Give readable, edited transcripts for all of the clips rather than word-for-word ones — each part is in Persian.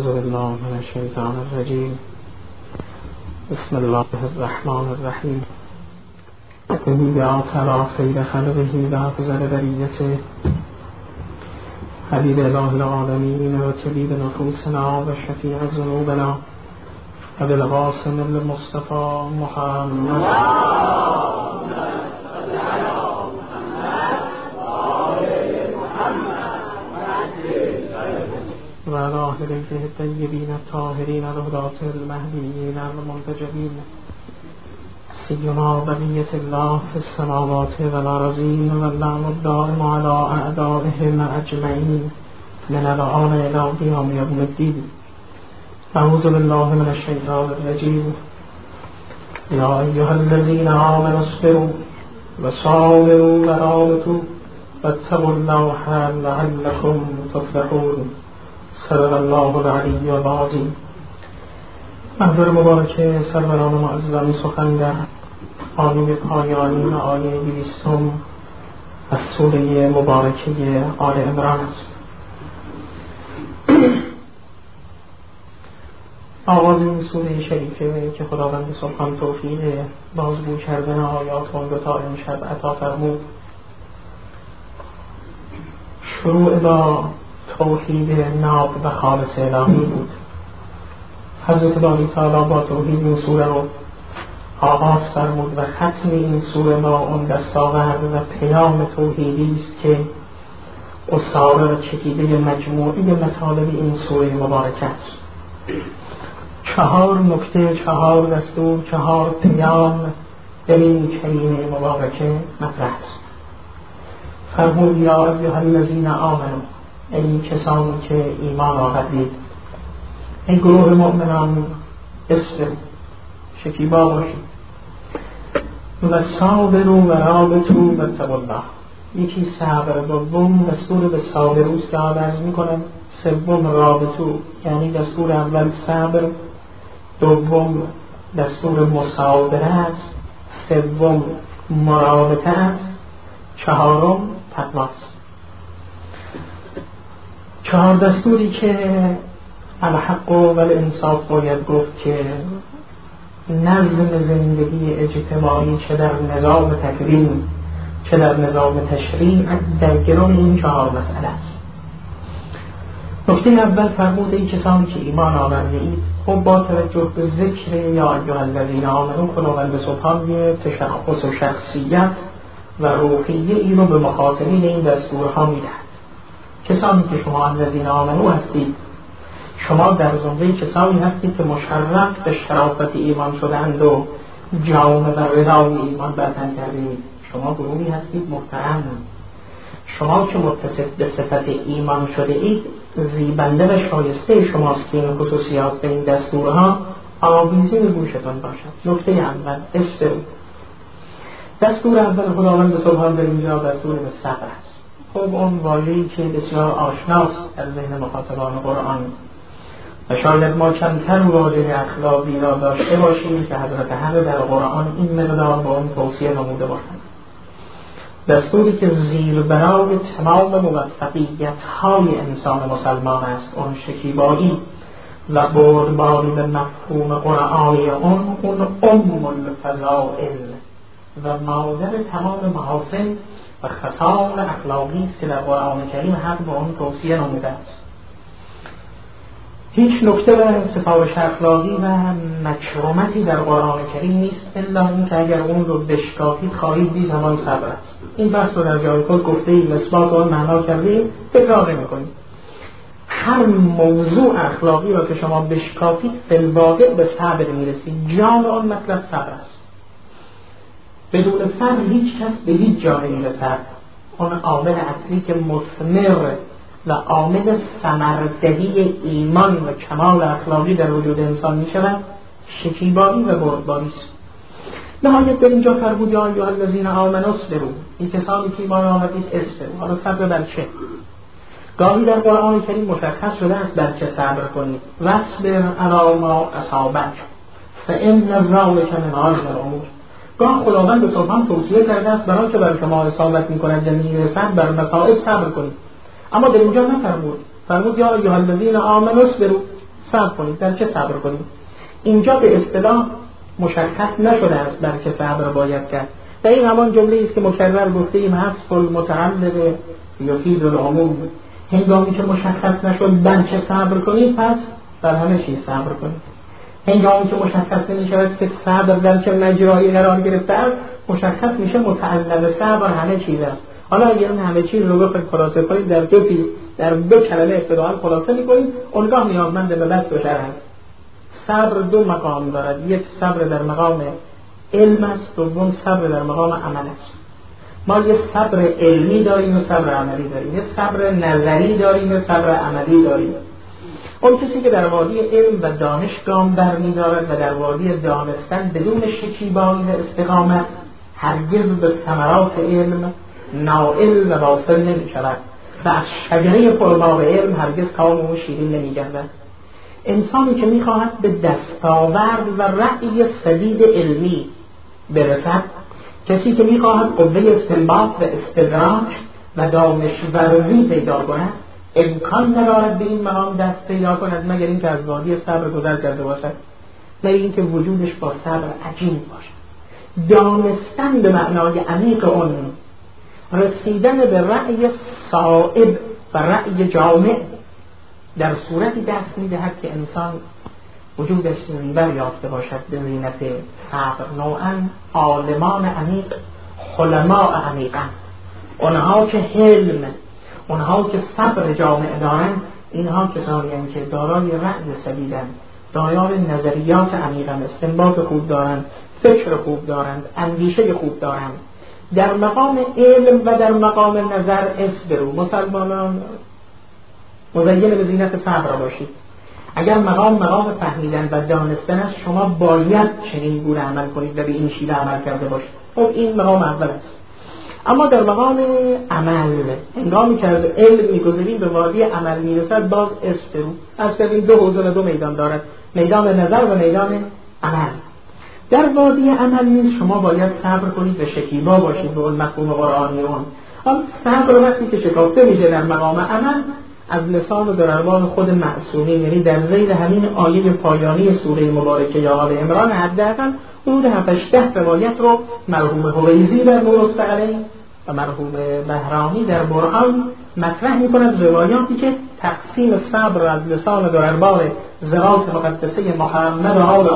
بالله من الشیطان الرجیم. بسم الله الرحمن الرحیم. تحیات علی خیر خلقه و افضل بریته حبیب اله العالمین و طبیب نفوسنا و شفیع ذنوبنا ابی القاسم المصطفى محمد و علی اهل بیته الطیبین الطاهرین الهداة المهدیین المنتجبین سیما بقیة الله في السماوات والأرضین واللعن الدائم على أعدائهم أجمعین من الآن إلی قیام یوم الدین. اعوذ بالله من الشیطان الرجیم. یا ایها الذین آمنوا اصبروا وصابروا ورابطوا واتقوا الله لعلکم تفلحون. صدق الله العلی العظیم. منظور مبارک سروران معظم سخن در آیه پایانی و آیه 20 از سوره مبارکه آل عمران است. آغاز این سوره شریفه که خداوند سبحان توفیق بازگو کردن آیات اون رو تا امشب عطا فرمود، شروع با توحید ناب و خالص الهی بود. حضرت باری تعالی با توحید این سوره رو آغاز فرمود و ختم این سوره با اون دستاورد و پیام توحیدی است که اصاره و چکیده مجموعی مطالب این سوره مبارکه است. 4 نکته، 4 دستور، 4 پیام در این کلمه مبارکه مطرح است. فرمود یا ایها الذین آمنوا، ای کسانی که ایمان آوردید، ای گروه مؤمنان، اصبروا، شکیبا باشید، و صابروا و رابطوا واتقوا الله. یکی صبر، دوم دستور به صابروست که عرض میکنم، سوم رابطو، یعنی دستور اول صبر، دوم دستور مصابره است، سوم مرابطه است، چهارم تقواست. 4 دستوری که الحق و الانصاف باید گفت که نظم زندگی اجتماعی چه در نظام تکوین چه در نظام تشریع در گرون این 4 مسئله است. نکته اول فرمود ای کسانی که ایمان آورده اید، خب با توجه به ذکر یا ایها الذین آمنوا خداوند سبحان یه تشخص و شخصیت و روحیه ای رو به مخاطبین این دستورها میدهد. کسانی که شما الذین آمنوا هستید، شما در زمره کسانی هستید که مشرف به شرافت ایمان شدند و جامه و ردای ایمان برتن کردید. شما گروهی هستید محترم. شما که متصف به صفت ایمان شده اید، زیبنده و شایسته شماست که این خصوصیات به این دستورها آویزی به گوشتان باشد. نکته اول اصبروا. دستور اول خداوند سبحان در اینجا دستور به صبر است. خب اون واژه‌ای که بسیار آشناست در ذهن مخاطبان قرآن و شاید ما کمتر واژه اخلاقی را داشته باشیم که حضرت حق در قرآن این مقدار با اون توصیه نموده باشند. دستوری که زیربنای تمام موفقیت‌های انسان مسلمان است، اون شکیبایی و بردباری به مفهوم قرآنی اون ام الفضائل و مادر تمام محاسن و خصال اخلاقی است که در قرآن کریم حق با اون توصیه نموده است. هیچ نکته و سفارش اخلاقی و مکرمتی در قرآن کریم نیست الا این که اگر اون رو بشکافید خواهید دید همان صبر است. این بحث رو در جای خود گفته ایم، اثبات آن معنا کرده ایم، تکرار نمی‌کنیم. هر موضوع اخلاقی را که شما بشکافید فی‌الواقع به صبر میرسید. جان آن مطلب صبر است. بدون صبر هیچ کس به هیچ جا نمیرسد. اون عامل اصلی که مثمر و عامل ثمردهی ایمان و کمال اخلاقی در وجود انسان می شود شکیبایی و بردباری است. نهایت در اینجا فرمود یا ایها الذین آمنوا اصبروا، این کسانی که ایمان آوردید اصبروا. حالا صبر بر چه؟ گاهی در قرآن کریم مشخص شده است بر چه صبر کنید. واصبر علی ما اصابک فإن ذلک من عزم الامور. گاه خداوند به سبحان توصیه کرده است برای که بر شما اصابت می‌کند در میرسد بر مصائب صبر کنید، اما در اینجا نفرمود. فرمود یا ایها الذین آمنوا اصبروا، صبر کنید. در چه صبر کنید؟ اینجا به اصطلاح مشخص نشده است بر چه صبر باید کرد. در این همان جمله است که مکرر گفته ایم حذف المتعلق یفید العموم. هنگامی که مشخص نشد بر چه صبر کنید پس بر همه چیز صبر کنید. هنگامی که مشخص نمی‌شود که صبر در چه مجرایی قرار گرفته است، مشخص میشه متعلق صبر همه چیز است. حالا اگر این همه چیز رو بخواید خلاصه کنید در دو کلمه ابتداء خلاصه می‌کنید، اونگاه نیازمند به بحث و شرح است. صبر دو مقام دارد، یک صبر در مقام علم است، دوم صبر در مقام عمل است. ما یک صبر علمی داریم و صبر عملی داریم، یک صبر نظری داریم و صبر عملی داریم. اون کسی که در وادی علم و دانش گام برمی‌دارد و در وادی دانستن بدون شکیبایی و استقامت هرگز به ثمرات علم نائل و واصل نمی‌شود و از شجره پربار علم هرگز کام او شیرین نمی‌گردد. انسانی که می‌خواهد به دستاورد و رأی سدید علمی برسد، کسی که می‌خواهد قوه استنباط و استدراک و دانش‌ورزی پیدا کند، امکان ندارد به این مقام دست پیدا کند مگر اینکه از وادی صبر گذر کرده باشد، مگر اینکه وجودش با صبر عجین باشد. دانستن به معنای عمیق اون، رسیدن به رأی صائب و رأی جامع در صورتی دست می‌دهد که انسان وجودش زیور یافته باشد به زینت صبر. نوعاً عالمان عمیق، حلماء عمیقاً، اونها که حلم، اونها که صبر جامع دارند، اینها کسانی هستند که دارای رأی سدیدند، دارای نظریات عمیقاً، استنباط خوب دارند، فکر خوب دارند، اندیشه خوب دارند. در مقام علم و در مقام نظر اصبروا. مسلمانان مزین به زینت صبر باشید. اگر مقام فهمیدن و دانستن است، شما باید چنین گونه عمل کنید و به این شیوه عمل کرده باشید. خب این مقام اول است. اما در مقام عمل، هنگامی که از علم می‌گذریم به وادی عمل میرسد، باز اصبروا. از این دو حوزه و دو میدان دارد، میدان نظر و میدان عمل. در وادی عمل نیز شما باید صبر کنید و شکیبا باشید به اون مفهوم قرآنی اون. آن صبر وقتی که شکافته میشه در مقام عمل، از لسان و در اربان خود معصومین، یعنی در ذیل همین آیه پایانی سوره مبارکه یا آل عمران، حداقل حدود 7-8 روایت رو مرحوم حویزی در مستقلی و مرحوم بهرانی در برهان مطرح می‌کند، روایاتی که تقسیم صبر از لسان و در اربان ذات مقدسه محمد و آل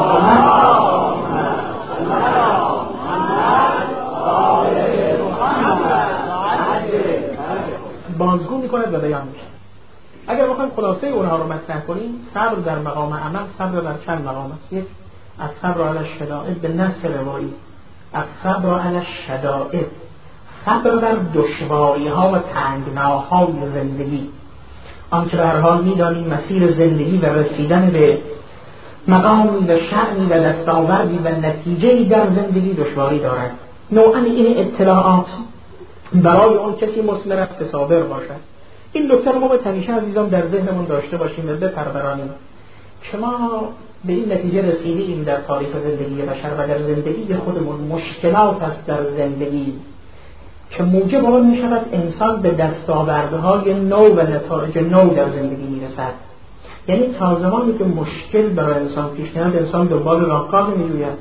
بازگو می‌کند و بیان می‌شود. اگر بخوایم خلاصه اونها رو مطرح کنیم، صبر در مقام عمل، صبر در چند مقام است. یک، از صبر علی الشدائد به نص روایی، از صبر علی الشدائد، صبر در دشواری‌ها و تنگناهای زندگی. آنچه به هر حال می‌دانیم مسیر زندگی و رسیدن به مقامی و شأنی و دستاوردی و نتیجه‌ای در زندگی دشواری دارد. نوعاً این اطلاعات برای اون کسی مثمر است که صابر باشد. این نکته رو ما باید همیشه عزیزان در ذهنمون داشته باشیم و بپرورانیم که ما به این نتیجه رسیدیم در تاریخ زندگی بشر و در زندگی خودمون مشکلات است در زندگی که موجب آن می شود انسان به دستاوردهای نو و نتایج نو در زندگی می رسد. یعنی تا زمانی که مشکل برای انسان پیش نیاد، انسان دنبال راهکار نمی جوید.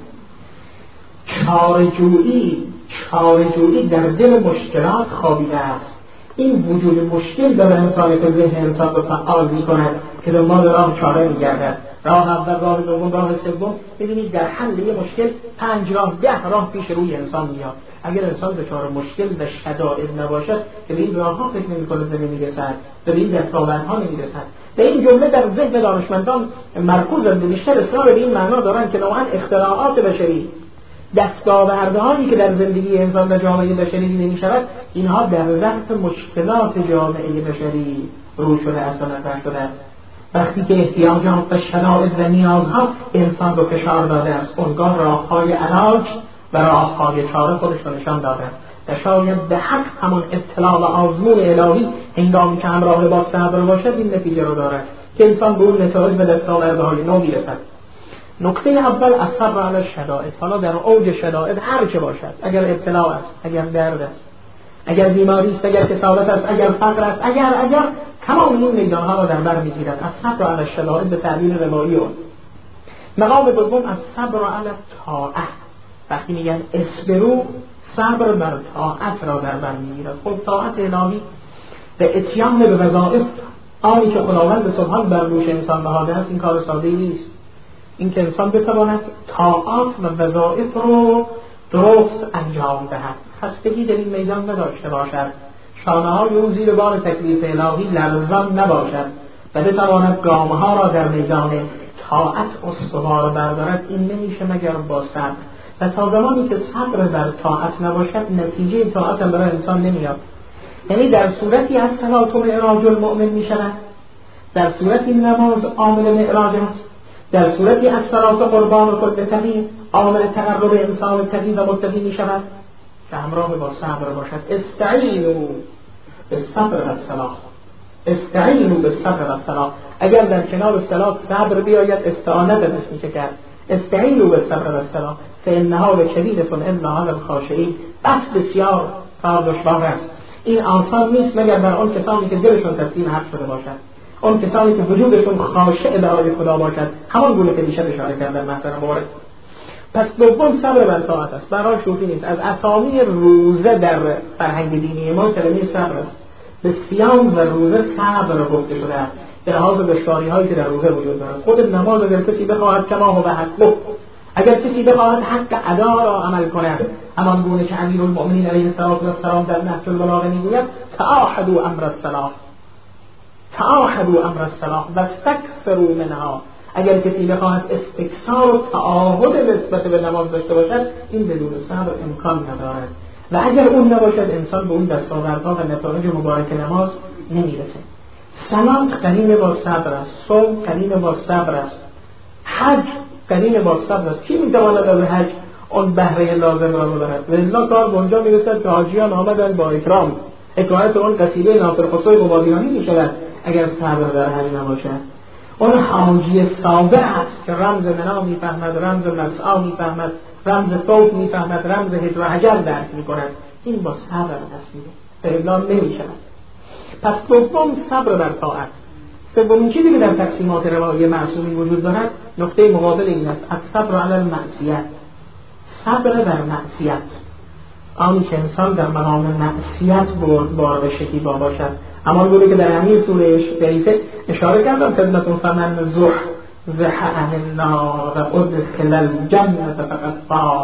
چاره‌جویی در دل مشکلات خوابیده است. این وجود مشکل در انسان که ذهن انسان رو فعال می کند که دنبال راه چاره می گردد. راه اول، راه دوم، راه سوم. ببینید در حل یه مشکل 5 راه 10 راه پیش روی انسان میاد. اگر انسان دچار مشکل و شدائد نباشد که به این راهها فکر نمی‌کنه و نمی‌رسد، به این دستاوردها نمی‌رسد. به این جمله در ذهن دانشمندان مرکوز است، بیشتر اصرار به این معنا دارند که نوعاً اختراعات بشری، دستاوردهایی که در زندگی انسان و جامعه بشری دیده می‌شود، اینها در ظرف مشکلات جامعه بشری روی شده است و نظر شده است. وقتی که احتیاجات و شرایط و نیازها انسان رو فشار داده است، اونگاه راه‌های علاج و راه‌های چاره خودش رو نشان داده است. و شاید به حق همون اطلاع و آزمون الهی هنگامی که همراه با صبر باشد این نتیجه رو دارد که انسان به اون نتایج و دستاوردهای نو میرسد. نکته اول از صبر علی الشدائد. حالا در اوج شدائد هر چه باشد، اگر ابتلا است، اگر درد است، اگر بیماری است، اگر کسالت است، اگر فقر است، اگر تمام این میدانها را در بر میگیرد، از صبر علی الشدائد به تعبیر روایی اون. مقام دوم از صبر علی الطاعه، وقتی میگن اصبروا صبر بر طاعت را در بر میگیرد. خب طاعت الهی به اتیان به وظایف آنی که خداوند سبحان بر دوش انسان نهاده است، این کار ساده‌ای نیست. این که انسان بتواند طاعات و وظایف رو درست انجام دهد، خستگی در این میدان نداشته باشد، شانه‌های او زیر بار تکلیف الهی لرزان نباشد و بتواند گام‌ها را در میدان طاعت استوار بردارد، این نمیشه مگر با صبر. و تا زمانی که صبر بر طاعت نباشد نتیجه طاعت هم برای انسان نمیاد. یعنی در صورتی از صلات و معراج المؤمن میشود، در صورتی نماز عامل معراج است، در صورتی از صلات و قربان و کل تقی عامل تقرب انسان تقی و متقی میشود که همراه با صبر باشد. استعینوا بالصبر والصلاة، استعینوا بالصبر والصلاة. اگر در کنار صلات صبر بیاید استعانت ازش میشه کرد. استعینوا بالصبر والصلاة فانها لشدیدة الا علی الخاشعین. بس بسیار کار دشوار است، این آسان نیست مگر بر آن کسانی که دلشون تسلیم حق شده باشد، آن کسانی که وجودشون خاشع برای خدا باشد، همان گونه که دیشب اشاره کردم محترم مورد. پس دوم صبر بر طاعت است، برای شوخی نیست. از اسامی روزه در فرهنگ دینی ما کلمه صبر است. به صیام و روزه صبر گفته شده است به لحاظ دشواری‌هایی که در روزه وجود دارد. خود نماز اگر کسی بخواهد کما هو حقه، اگر کسی بخواهد حق ادا را عمل کند، همان گونه که امیرالمؤمنین علیه السلام در نهج البلاغه میگوید تعاهدوا امر الصلاة، تعاهدوا امر الصلاة و استکثروا منها. اگر کسی بخواهد استکثار و تعاهد نسبت به نماز داشته باشد، این بدون صبر امکان ندارد و اگر اون نباشد انسان به اون دستاوردها و نتایج مبارک نماز نمیرسه. صلات قرین با صبر است، صوم قرین با صبر است، حج قرین با صبر است. کی میتواند از حج اون بهره لازم را ببرد؟ ولله کار به اونجا میرسد که حاجیان آمدن با اکرام، حکایت اون قصیده ناصر خسروی قبادیانی میشود اگر صبر در حج نباشد. اون حاجی صابر است که رمز منا میفهمد، رمز مسعی میفهمد، رمز طوف میفهمد، رمز هجر و هجر درک میکند. این با صبر دست میده، به اعلام نمیشود. پس دوم صبر بر طاعت. سومین چیزی که در تقسیمات روایی معصومی وجود دارد نقطه مقابل این است، الصبر علی المعصیت، صبر بر معصیت. آنی که انسان در مقام معصیت بردبار به شکیبا باشد، اما گونه که در همین سوره شریفه اشاره کردم خدمتون، فمن زح عن النار و ادخل الجنة فقد فاز.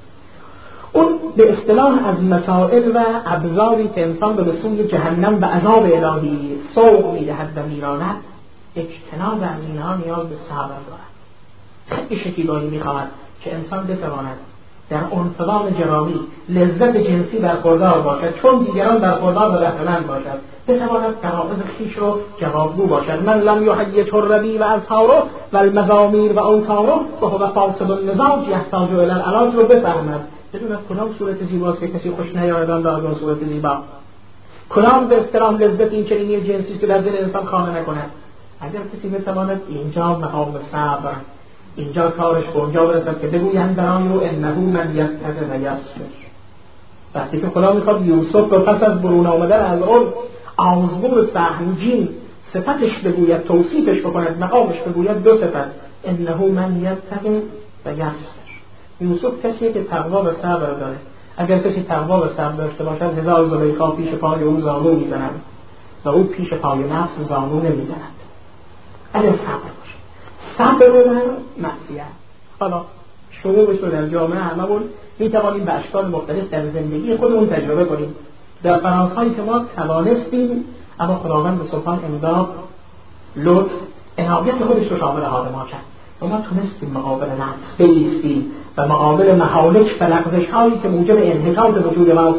اون به اصطلاح از مسائل و ابزاری که انسان به سوی جهنم و عذاب الهی سوق میدهد و میراند، اجتناب از اینها نیاز به صبر دارد. خیلی شکیبایی میخواهد که انسان بتواند در انفضام جرامی لذت جنسی برخوردار باشد، چون دیگران برخوردار و بهره‌مند باشد، بتواند قواعد خویش رو جوابگو باشد. من لم یحیط الربیع و اصحاره و المزامیر و اوتاره و هو فاسد المزاج یحتاج الی العلاج رو بفهمد. بدون کدام صورت زیباست که کسی خوش نیاید آن را از آن صورت زیبا، کدام به اصطلاح لذت این چنینی جنسی که در دل انسان خانه نکند. اگر کسی بتواند اینجا مقام صبر، اینجا کارش به اونجا برسد که بگویند برای او انه من یتقی و یصبر. وقتی که خدا میخواد یوسف رو پس از برون آمدن از اون آزمون سهمگین صفتش بگوید، توصیفش بکند، مقامش بگوید دو صفت، انه من یتقی و یصبر. یوسف کسیه که تقوا و صبر داره. اگر کسی تقوا و صبر داشته باشد، هزار زلیخا پیش پای او زانو میزنند و او پیش پای نفس زانو نمیزند. اگر صبر باشه، صبر رو در معصیت. حالا شروعش رو در جامعه هممون میتوانیم به اشکال مختلف در زندگی خودمون تجربه کنیم. در فرانسهایی که ما توانستیم، اما خداوند سبحان امداد، لطف، عنایت خودش رو شامل حال ما کرد و ما تونستیم مقابل نفس بایستیم و مقابل محالک و لغزش هایی که موجب انحطاط وجود ماست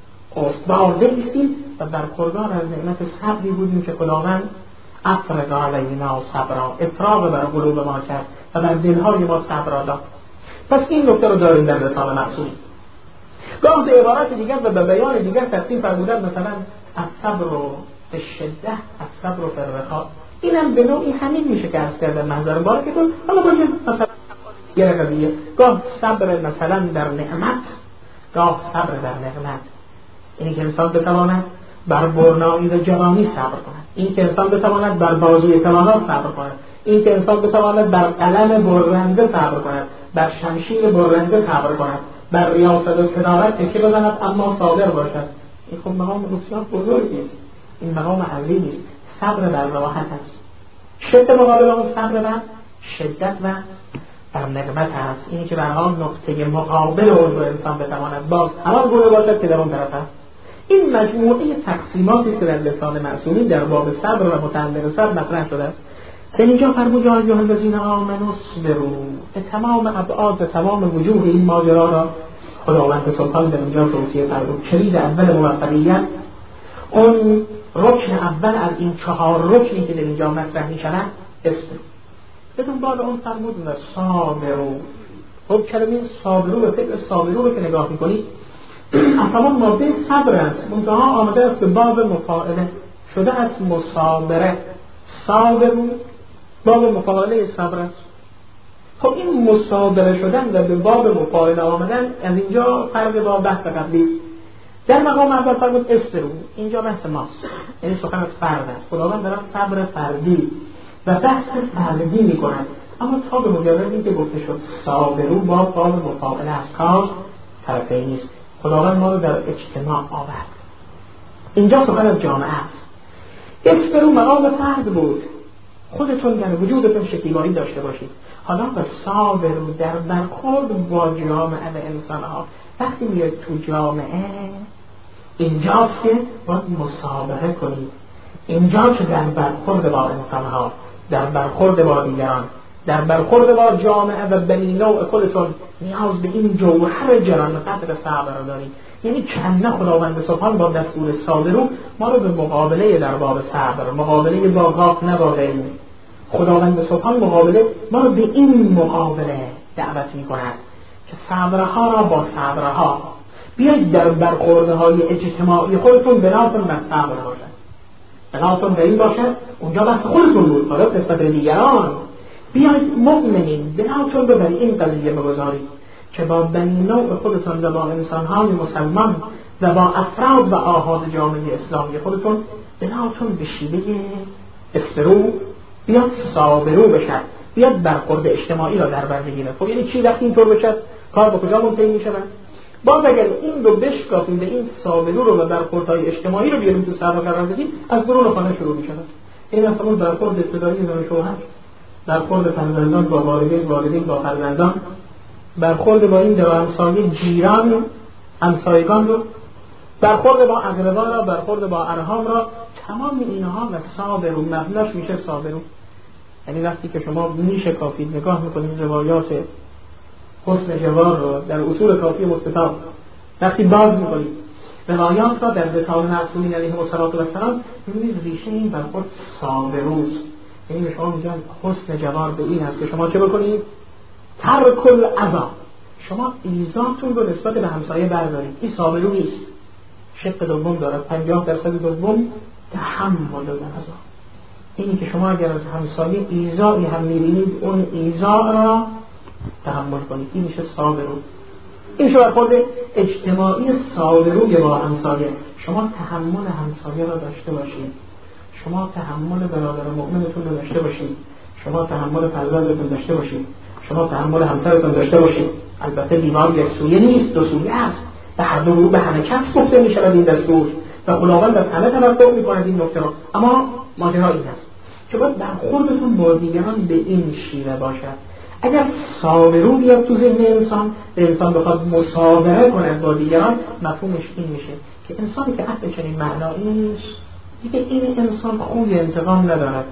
استوار بایستیم و برخوردار از نعمت صبری بودیم که خداوند افرض علینا صبرا، افراغ بر قلوب ما کرد و بر دلهای ما صبر داد. پس این نکته رو داریم در رساله معصوم. گاه به عبارت دیگر و به بیان دیگر تقسیم فرمودن، مثلا الصبر به شده، الصبر فی الرخاء. اینم به نوعی همین میشه که از کرده محضر بارکتون. حالا باید مثلا یه قضیه، گاه صبر مثلا در نعمت، گاه صبر در نعمت. اینی که انسان بتواند بر برنایی و جوانی صبر کند، این که انسان بتواند بر بازوی توانات صبر کند، این که انسان بتواند بر قلم برنده صبر کند، بر شمشیر برنده صبر کند، بر ریاست و صدارت تکیه بزند اما صابر باشد. این خب مقام بسیار بزرگی است، این مقام عظیمی است. صبر بر راحت است، شدت مقابل اون صبر بر شدت و بر نقمت است. اینی که برها نقطه مقابل اون رو انسان بتواند باز همان گونه باشد که در اون طرف است. این مجموعه تقسیماتی که در لسان معصومین در باب صبر و متعلق صبر مطرح شده است. در اینجا فرمود یا ایها الذین آمنوا اصبروا، به تمام ابعاد و تمام وجوه این ماجرا را خداوند سبحانه در اینجا توصیه فرمود. کلید اول موفقیت، اون رکن اول از این 4 رکنی که در اینجا مطرح می‌شوند، اصبروا. به دنبال اون فرمود و صابروا. خب کلمه صابروا و فعل صابروا رو که نگاه می‌کنید اصلا ماده صبر است، منتها آمده است به باب مفاعله شده است مصابره. صابروا باب مفاعله صبر است. خب این مصابره شدن و به باب مفاعله آمدن از اینجا فرق با بحث قبلی. در مقام اول فرمود اصبروا، اینجا بحث ماست، یعنی سخن از فرد است. خداوند دارد صبر فردی و بحث فردی می‌کند، اما تا به مجردی که گفته شد صابروا باب مفاعله است، کار طرفینی است. خداوند ما رو در اجتماع آورد. اینجا سخن از جامعه است. اصبروا مقام فرد بود، خودتون در وجودتون شکیبایی داشته باشید. حالا به صابروا در برخورد با جامعه و انسان‌ها، وقتی میاد تو جامعه اینجاست که باید مسابقه کنید. اینجا که در برخورد با انسان‌ها، در برخورد با دیگران، در برخورد با جامعه و بنی نوع خودتون نیاز به این جوهر جران قدر صبر دارید. یعنی چند خداوند سبحان با دستور صابروا ما رو به مقابله در باب صبر، مقابله با غاف نه با غیر، خداوند سبحان مقابله ما رو به این مقابله دعوت می کند که صبرها را با صبرها بیاید در برخوردهای اجتماعی خودتون بناتون بر صبر باشد، بناتون به این باشد اونجا بحث خودتون بود، حالا نسبت دیگران بیاید مؤمنین بناتون رو بر این قضیه بگذارید که با بنی نوع خودتون و با انسانهای مسلمان و با افراد و آحاد جامعه اسلامی خودتون بناتون به شیوه اصبروا بیاد صابروا بشد، بیاد برخورد اجتماعی را در بر بگیره. خب یعنی چی وقتی اینطور بشد کار به کجا منتهی میشه؟ باز اگر این رو بشکافیم به این صابروا رو و برخوردهای اجتماعی رو بیاریم تو صبر قرار بدیم، از درون خانه شروع میشه. این اصلا برخورد ابتدایی زن و شوهر، برخورد فرزندان با والدین، والدین با فرزندان، برخورد با این دو همسایه جیران همسایگان رو، برخورد با اقربا را، برخورد با ارحام را، تمام اینها و صابروا مبناش میشه صابروا. یعنی وقتی که شما میشه کافید نگاه میکنید روایات حسن جوار رو در اصول کافی مستطاب وقتی باز میکنید روایات را در رسال معصومین علیهم السلام میبینید ریشه این برخورد صابروست. یعنی شما میگن حسن جوار به این است که شما چه بکنید؟ ترک الاذی، شما ایذاتون رو نسبت به همسایه بردارید. این صابروا نیست. شق دوم دارد 50% دوم تحمل الاذی. اینی که شما اگر از همسایه ایذایی هم میبینید اون ایذا را تحمل کنید، این میشه صابروا. این شو برخورد اجتماعی صابروا با همسایه. شما تحمل همسایه را داشته باشید، شما تحمل برادر مؤمنتون رو داشته باشید، شما تحمل فرزندتون داشته باشید، شما تحمل همسرتون داشته باشید. البته دیوار یک سویه نیست، دو سویه است. به هر دو رو به همه کس گفته می شود این دستور و خداوند از همه توقع می کند این نکته را. اما ماجرا این است که باید برخوردتون با دیگران به این شیوه باشد. اگر صابروا بیاد تو ذهن انسان، انسان بخواد مصابره کند با دیگران، مفهومش این میشه که انسانی که اهل چنین معنایی نیست دیگه این انسان خوی انتقام ندارد.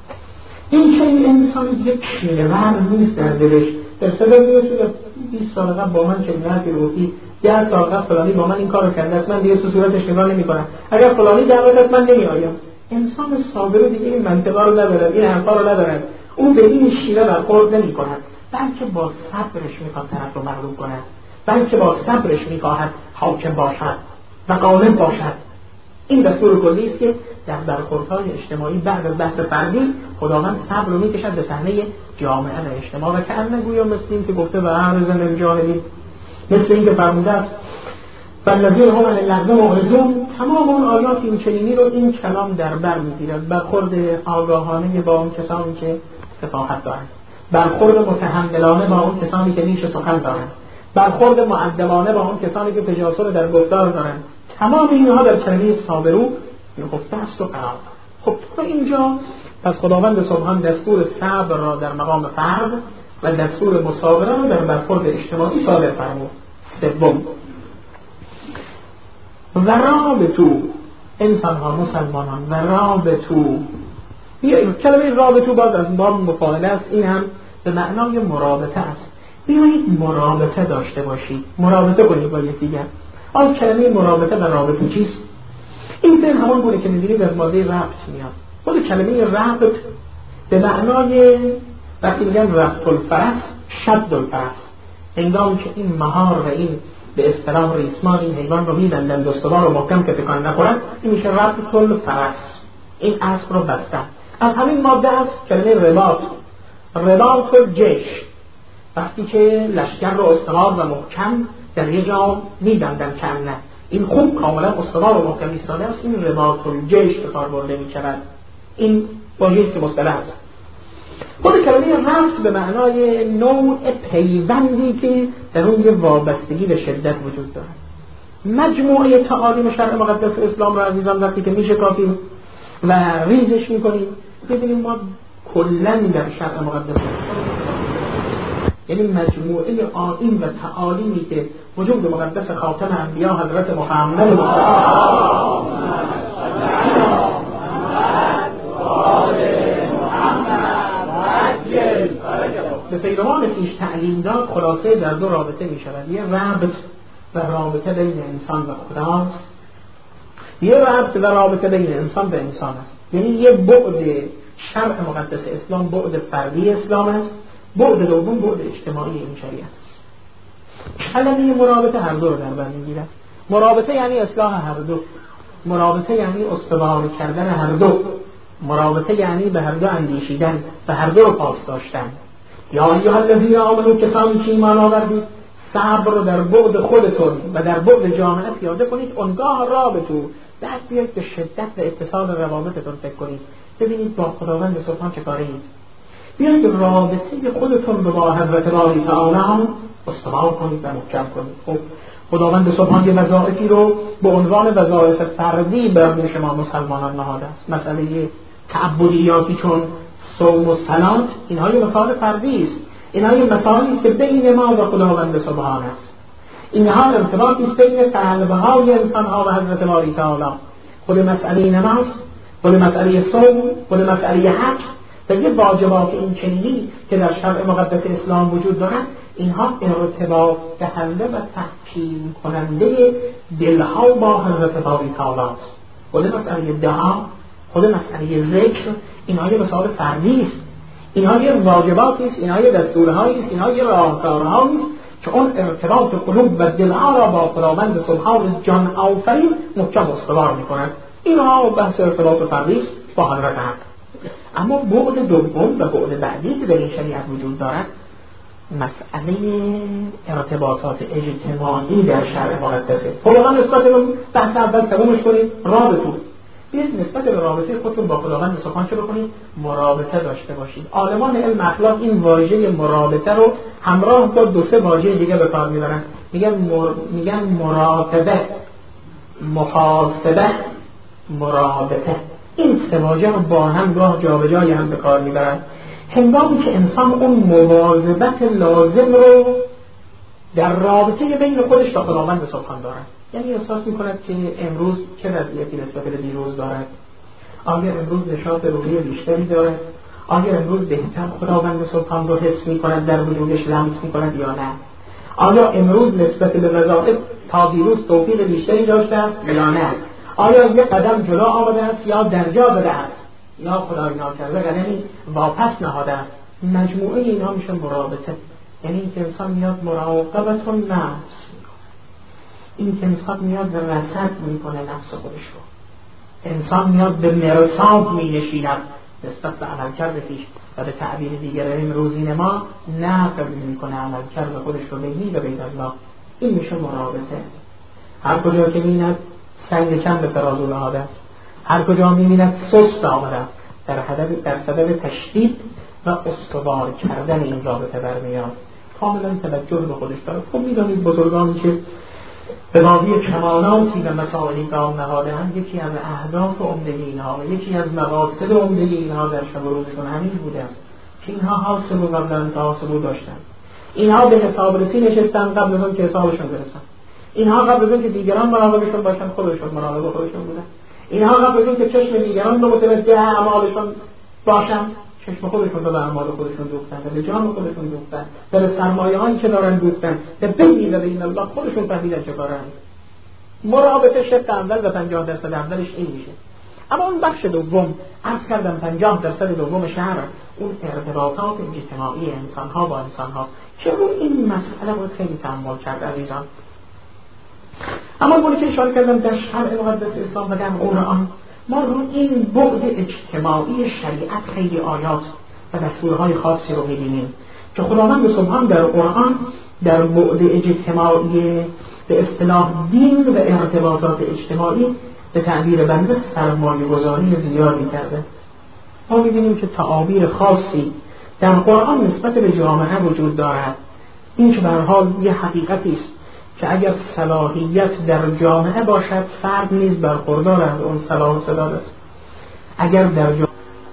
این چنین انسانی دیگه کینه‌ور نیست در دلش. در سبب میشه 20 سال قبل با من چنین حرفی گفتی، 10 سال قبل فلانی با من این کارو کرده است، من دیگه تو صورتش نگاه نمی‌کنم. اگر فلانی دعوت است من نمی‌آیم. انسان صابر دیگه این منطقه رو نداره، این حرفا رو نداره. اون به این شیوه برخورد نمی‌کند، بلکه با صبرش می‌خواد طرف رو مغلوب کند، بلکه با صبرش می‌خواهد حاکم باشد و غالب باشد. این دستور کلی است که در برخوردهای اجتماعی بعد از بحث فردی خداوند صبر رو می‌کشد به صحنه جامعه و اجتماع و کأنه گویا مثل این که گفته و عرض الجاهلین، مثل این که فرموده است و والذین هم عن اللغو معرضون. تمام اون آیات این چنینی رو این کلام در بر میگیرد. برخورد آگاهانه با اون کسانی که فصاحت دارند، برخورد متحملانه با اون کسانی که نیش سخن دارند، برخورد مؤدبانه با اون کسانی که تجاسر در گفتار دارند. تمام اینها در کلمه صابرو نهفته است و قرار. خب تا اینجا پس خداوند سبحان دستور صبر را در مقام فرد و دستور مصابره را در برخورد اجتماعی صادر فرمود. سوم، و رابطو، انسان ها مسلمانان، و رابطو، کلمه رابطو باز از باب مفاعله است، این هم به معنای مرابطه است. بیایید مرابطه داشته باشید، مرابطه کنید با یکدیگر. آن کلمه مرابطه و رابطه چیست؟ این فعل همون بوده که می‌بینید از ماده ربط میاد. خود کلمه ربط به معنای وقتی میگن ربط الفرس، شد الفرس، هنگامی که این مهار و این به اصطلاح ریسمان این حیوان رو می‌بندن دستوار و محکم که تکان نخورن، این میشه ربط الفرس، این اسب رو بستن. از همین ماده است کلمه رباط، رباط الجیش، وقتی که لشکر رو استوار و محکم در یه جا می‌بندن کنه، این خوب کاملا استوار و محکم ایستاده است، این رباط الجیش به کار برده می‌شود. این واژه‌ای که مصطلح است. خود کلمه ربط به معنای نوع پیوندی که در اون یه وابستگی به شدت وجود دارد. مجموعه تعالیم شرع مقدس اسلام را عزیزان وقتی که میشه کافی و ریزش میکنیم ببینیم ما کلن در شرع مقدس، یعنی مجموعه آیین و تعالیمی که وجود مقدس خاتم انبیا حضرت محمد به پیروان پیش تعلیم داد، خلاصه در دو رابطه می شود. یه ربط و رابطه بین انسان و خداست، یه ربط و رابطه بین انسان و انسان است. یعنی یه بعد شرع مقدس اسلام بعد فردی اسلام است، بعد دوم بعد اجتماعی این شریعت است. کلمه مرابطه هر دو رو در بر میگیرد. مرابطه یعنی اصلاح هر دو، مرابطه یعنی استوار کردن هر دو، مرابطه یعنی به هر دو اندیشیدن و هر دو رو پاس داشتن. یا ایها الذین آمنوا، کسانی که ایمان آوردید، صبر رو در بعد خودتون و در بعد جامعه پیاده کنید. اونگاه رابطو، دست بیایید به شدت و اتصال روابطتون فکر کنید، ببینید با خداوند سبحان چه کاره اید. بیایید رابطه خودتون رو با حضرت باری تعالی استوار کنید و محکم کنید. خب خداوند سبحان یه وظایفی رو به عنوان وظایف فردی بر شما مسلمانان نهاده است. مسئله تعبدیاتی چون صوم و صلات، اینها یه مسائل فردی است، اینها یه مسائلی است که بین ما و خداوند سبحان است. اینها ارتباطی است بین قلب‌های انسان‌ها و حضرت باری تعالی. خود مسئله نماز، خود مسئله صوم، خود مسئله حج و یه واجبات این چنینی که در شرع مقدس اسلام وجود دارد، اینها ارتباط دهنده و تحکیم کننده دلها با حضرت باری تعالی است. خود مسئله دعا، خود مسئله ذکر، اینها یه مسائل فردی است، اینها یه واجباتی است، اینها یه دستورهایی است، اینها یه راهکارهایی است که اون ارتباط قلوب و دلها را با خداوند سبحان جان آفرین محکم استوار می‌کند. اینها بحث ارتباط فردی است با حضرت حق. اما بعد دوم و بعد بعدی که در این شریعت وجود دارد، مسئله ارتباطات اجتماعی در شرع مقدسه. خداوند نسبت به بحث اول تمومش کنید، رابطه بیاید نسبت به رابطه خودتون با خداوند سبحان چه بکنید؟ مرابطه داشته باشید. عالمان علم اخلاق این واژه مرابطه رو همراه با دو سه واژه دیگه به کار میبرن، میگن مراقبه، محاسبه، مرابطه. این سه واژه رو با هم راه جابجایی هم به کار میبرن. هنگامی که انسان اون مواظبت لازم رو در رابطه بین خودش و خداوند سبحان دارد، یعنی احساس می‌کند که امروز چه وضعیتی نسبت به دیروز دارد، آیا امروز نشاط روحی بیشتری دارد، آیا امروز بهتر خداوند سبحان رو حس می‌کند، در وجودش لمس می‌کند یا نه، آیا امروز نسبت به وظایف تا دیروز توفیق بیشتری داشته است یا نه، آیا یک قدم جلو آمده است یا درجا داده است، یا خدای ناکرده قدمی واپس نهاده است. مجموعه اینها میشه مرابطه، یعنی این که انسان میاد مراقبت النفس، این که انسان میاد رصد میکنه نفس خودش رو، انسان میاد به مرصاد مینشیند نسبت به عملکرد پیش و به تعبیر دیگر امروزین ما نقل میکنه عملکرد خودش رو بینی و بین الله. این میشه مرابطه. هر کجا که می‌بیند سنگ کم به ترازو نهاده است، هر کجا می‌بیند سست آمده است، در صدد تشدید و استوار کردن این رابطه برمیاد. کاملا توجه به خودش داره. خب می‌دانید بزرگانی که به وادی کماناتی و مسائلی گام نهاده‌اند، یکی از اهداف عمده اینها و یکی از مقاصد عمده اینها در شب و روزشون همین بوده است که اینها حاصل و قبلا تحاصل داشتن. اینها به حساب رسی نشستن قبل از اون که حسابشون برسن. اینها قبل از اون که دیگران مراقبشون باشن خودشون مراقب خودشون بودن. اینها قبل از اون که چشم دیگران رو متوجه اعمالشون باشن، چشم خودشون رو به اعمال خودشون دوختن و به جان خودشون دوختن و به سرمایه‌هایی که دارن دوختن و بین و بین الله خودشون فهمیدن چه کارند. مرابطه شق اول و 50% اولش این میشه. اما اون بخش دوم، عرض کردم 50% دوم شهر، اون ارتباطات اجتماعی انسان‌ها با انسان‌ها، که رو این مسئله باید خیلی تأمل کرد عزیزان. اما اونی که اشاره کردم در شرع مقدس اسلام و در قرآن، ما رو این بعد اجتماعی شریعت خیلی آیات و دستورهای خاصی رو می‌بینیم که خداوند سبحان در قرآن در بعد اجتماعی به اصطلاح دین و ارتباطات اجتماعی به تعبیر بنده سرمایه‌گذاری زیادی کرده. ما می‌بینیم که تعابیر خاصی در قرآن نسبت به جامعه وجود دارد. این که به هر حال یه حقیقتی است که اگر صلاحیت در جامعه باشد فرد نیز برخوردار از اون صلاح و سداد است. اگر در جامعه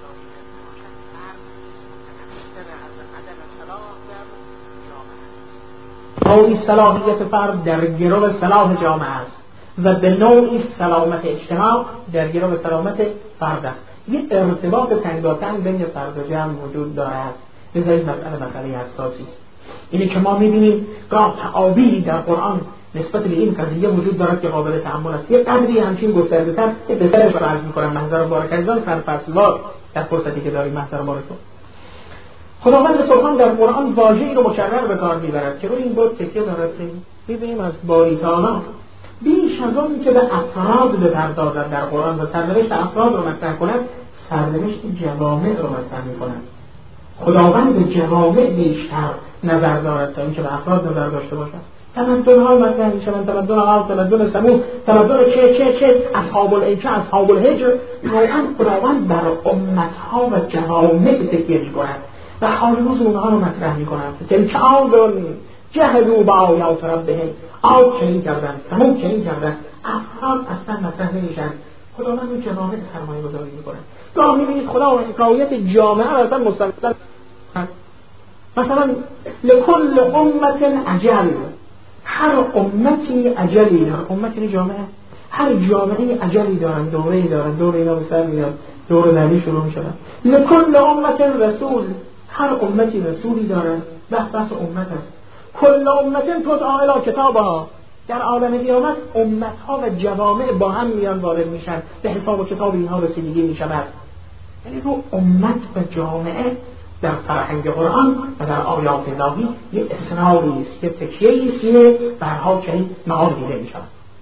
نوعی صلاحیت فرد در گرو صلاح جامعه است و به نوعی سلامت اجتماع در گرو سلامت فرد است. یه ارتباط تنگاتنگ بین فرد و جمع وجود دارد. بذارید مسئله اساسی اینه که ما می‌بینیم گاه تعابیری در قرآن نسبت به این قضیه وجود دارد که قابل تأمل است. یه قدری همچین گسترده‌تر به سرش رو عرض می‌کنم محضر مبارک عزیزان سرفصل‌وار در فرصتی که داریم محضر مبارک. خداوند سبحان در قرآن واژه‌ای رو مکرر به کار می‌برد که روی این بود تکیه دارد. می‌بینیم از باری‌تانا بیش از اون که به افراد بپردازد در قرآن و سرنوشت افراد رو مطرح کند، سرنوشت جوامع رو مطرح می‌کند. خداوند به جوامع بیشتر نظر دارد تا اینکه به افراد نظر داشته باشد. تمدن‌ها مطرح می‌شوند، تمدن عاد، تمدن ثمود، تمدن چه اصحاب الایکه، اصحاب الحجر. واقعا خداوند بر امت‌ها و جوامع تکیه می‌کند و حال روز اونها رو مطرح می‌کند. تلک عاد جهدوا بآیات ربهم، عاد چنین کردند، ثمود چنین کردند. افراد اصلا مطرح نمی‌شن. خداوند به جوامع سرمایه‌گذاری می‌کند. گاه می‌بینید خدا حکایت جامعه را اصلا مستقل، مثلا لکل امت اجل، هر امتی اجلی دارد. امتی جامعه، هر جامعه اجلی دارند، دوره‌ای دارند، دوره اینا به سر میاد، دوره بعدی شروع میشه. لکل امت رسول، هر امتی رسولی دارند. بحث امت است. کل امت تدعی الی کتابها، در عالم قیامت امت‌ها و جوامع با هم میان وارد میشن، به حساب و کتاب اینها رسیدگی میشود. یعنی رو امت و جامعه در فرهنگ قرآن و در آیات الهی یه اسنادی است که تکیه‌ای است به هر حال چنین معانی دیده میشود.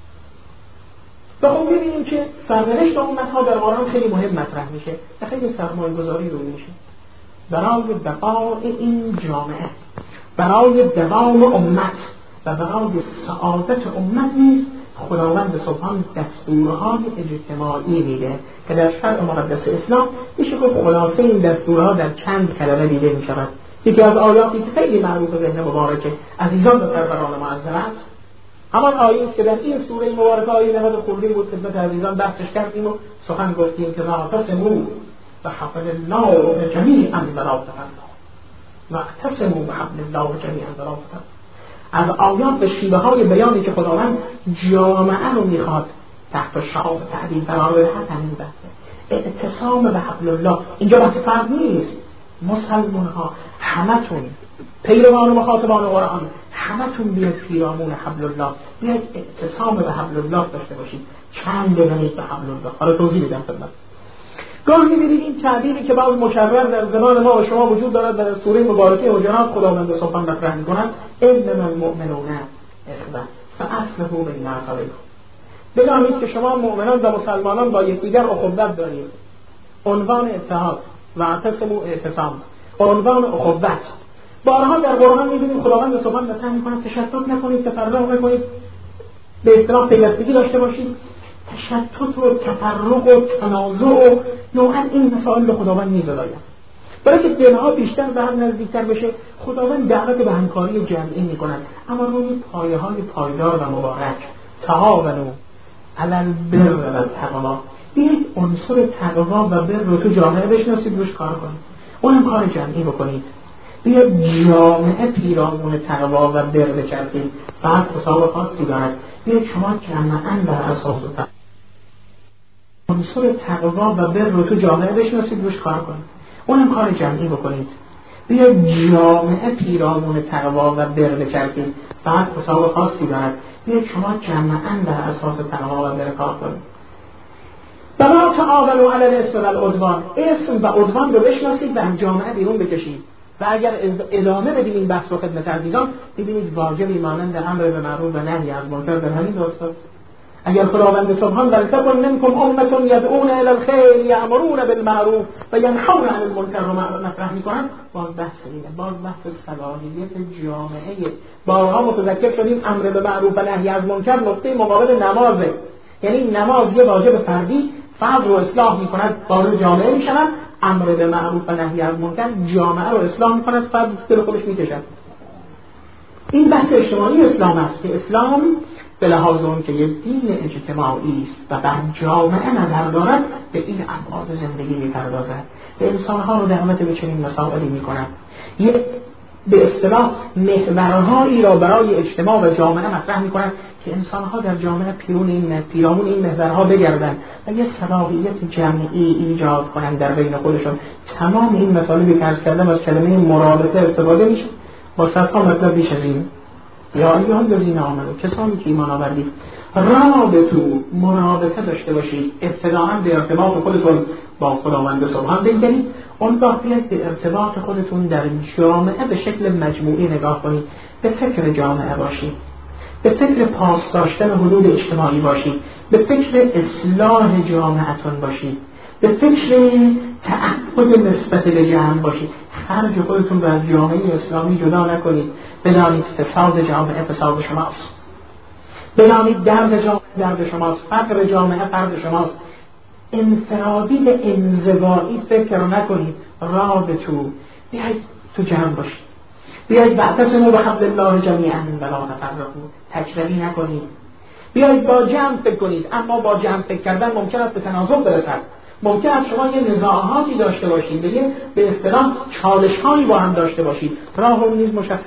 و خب می‌بینیم که سرنوشت امت‌ها در قرآن خیلی مهم مطرح میشه و خیلی سرمایه‌گذاری روی میشه برای بقای این جامعه، برای دوام امت و برای سعادت امت نیز خداوند سبحان دستورهای اجتماعی میده که در شرع مقدس اسلام میشه که خلاصه این دستورها در چند کلمه دیده میشود. یکی از آیاتی که خیلی معروف و ذهن مبارکه عزیزان و سروران معظم است، همان آیه است که در این سوره مبارکه آیه 90 خوردیم بود، خدمت عزیزان بحثش کردیم و سخن گفتیم که واعتصموا بحبل الله جمیعا ولا تفرقوا، واعتصموا بحبل الله جمیعا ولا تفرقوا. از آیات به شیوه های بیانی که خداوند جامعه رو میخواد تحت شعار تعدیل قرار بده همین بحثه. اعتصام به حبل الله، اینجا بحث فرد نیست. مسلمان ها همتون پیروان و مخاطبان قرآن همتون بیاید پیرامون حبل الله، بیاید اعتصام به حبل الله داشته باشید، چند بزنید به حبل الله. حالا توضیح میدم خدمت. گاهی می‌بینید این تعبیری که بعض مکرر در زمان ما و شما وجود دارد در سوره مبارکه حجرات خداوند سبحان مطرح می‌کند انما المؤمنون اخوه فاصلحوا بین اخویکم. بدانید که شما مؤمنان و مسلمانان با یکدیگر اخوت دارید. عنوان اتحاد و اعتصموا اعتصام، عنوان اخوت. بارها در قرآن می‌بینید خداوند سبحان مطرح می‌کند تشدد نکنید، تفرقه نکنید. به اصطلاح پیوستگی داشته باشید، تشتت و تفرق و تنازع و نوعا این مسائل رو خداوند می‌زداید. برای که دلها بیشتر به هم نزدیکتر بشه، خداوند دعوت به همکاری جمعی می‌کند، اما روی پایه‌های پایدار و مبارک. تعاونوا علی البر و التقوا. بیایید عنصر تقوا و بر رو تو جامعه بشناسید، روش کار کنید، اونم کار جمعی بکنید. بیاید جامعه پیرامون تقوا و بر بچرخید، بعد حساب خاصی دارد. بیاید شما جمعاً بر اساس عنصر تقوا و بر رو تو جامعه بشناسید، روش کار کنید، اونم کار جمعی بکنید. بیاید جامعه پیرامون تقوا و بر بچرخید، بعد حساب خاصی دارد. بیاید شما جمعاً بر اساس تقوا و بر کار کنید. ولا تعاونوا علی الاثم والعدوان. اسم و عدوان رو بشناسید و از جامعه بیرون بکشید. و اگر ادامه بدیم این بحث و خدمت عزیزان، ببینید واجبی مانند امر به معروف و نهی از منکر در همین درست است. اگر خداوند سبحان ولتکن منکم امة یدعون الی الخیر یأمرون بالمعروف و ینهون عن المنکر رو مطرح میکنن، باز بحث اینه، باز بحث صلاحیت جامعه. بارها متذکر شدیم امر به معروف و نهی از منکر نقطه مقابل نمازه. یعنی نماز یه واجب فردی فرد رو اصلاح میکند، وارد جامعه میشود. امر به معروف و نهی از منکر جامعه رو اصلاح میکند، فرد دل خودش میکشد. این بحث اجتماعی اسلام است که اسلام به لحاظ اون که یک دین اجتماعی است و بر جامعه نظر دارد، به این ابعاد زندگی میپردازد، به انسانها رو دعوت به چنین مسائلی میکند، به اصطلاح محورهایی را برای اجتماع و جامعه مطرح میکند که انسانها در جامعه پیرامون این محورها بگردند و یه صلاحیت جمعی ایجاد کنند در بین خودشون. تمام این مطالبی که عرض کردم از کلمه مرابطه استفاده میشه، با صدها مطلب بیش از این. یا ایها الذین آمنوا، کسانی که ایمان آوردید، رابطو، مرابطه داشته باشید. ابتداءً به ارتباط خودتون با خداوند سبحان بگذارید، اون وقت بیاید به ارتباط خودتون در جامعه به شکل مجموعی نگاه کنید. به فکر جامعه باشید، به فکر پاس داشتن حدود اجتماعی باشید، به فکر اصلاح جامعتون باشید، به فکر تعهد نسبت به جمع باشید. خرج خودتون رو از جامعه اسلامی جدا نکنید. بدانید فساد جامعه فساد شماست، بدانید درد جامعه درد شماست، فقر جامعه فقر شماست. انفرادی به انزوایی فکر نکنید. رابطو، بیایید تو جمع باشید، بیایید واعتصموا بحبل الله جمیعا ولا تفرقوا، تکراری نکنید. بیایید با جمع فکر کنید، اما با جمع فکر کردن ممکن است به تنازع برسد. ممکن است شما یه نزاعاتی داشته باشید، به اصطلاح چالش‌هایی با هم داشته باشید. راه اون نیز مشخص.